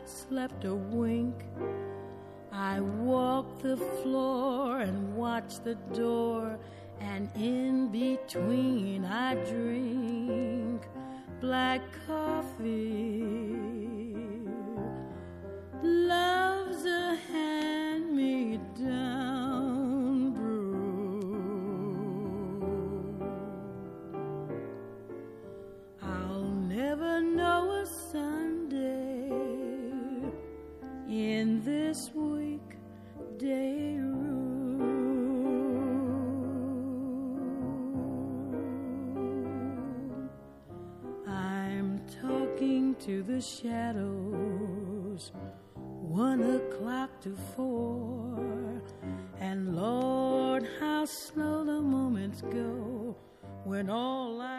slept a wink. I walk the floor and watch the door, and in between I drink black coffee. Love's a hand-me-down brew. I'll never know a Sunday in this weekday room. I'm talking to the shadows, 1:00 to 4, and Lord, how slow the moments go when all I